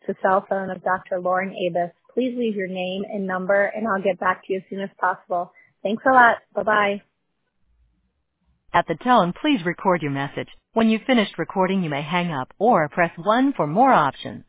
the cell phone of Dr. Lauren Abus. Please leave your name and number, and I'll get back to you as soon as possible. Thanks a lot. Bye-bye. At the tone, please record your message. When you've finished recording, you may hang up or press 1 for more options.